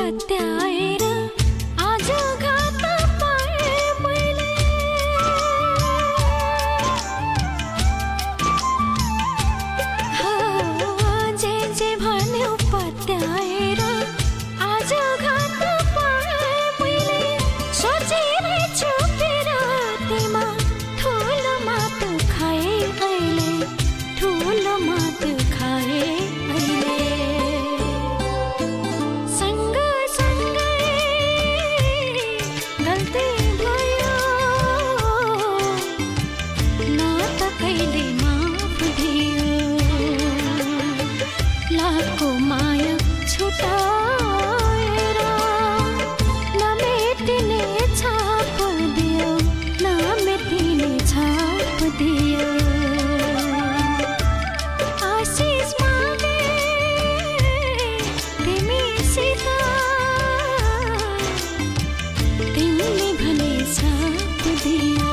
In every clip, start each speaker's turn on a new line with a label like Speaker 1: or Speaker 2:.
Speaker 1: पत्याएर आज घात पाए मैले हो जे भन्यो पत्याएर आज घात पाए मैले सोचेरै चुपेर तिमा ठुलो मात खाए अहिले ठुलो मात खाए अहिले छुटाएर नमेटिने छाप दियो नमेटिने छाप दियो आशिष मागे तिमीसित तिमीले भने छाप दियो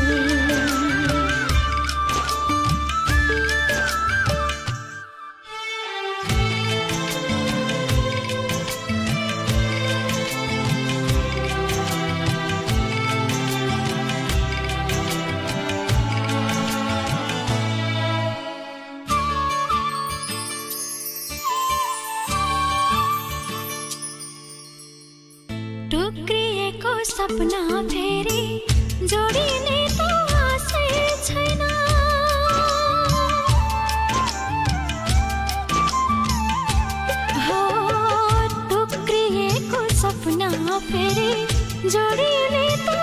Speaker 1: टुक्रिएको सपना फेरि जोडिने त आशै छैन हो टुक्रिएको सपना फेरि जोडिने त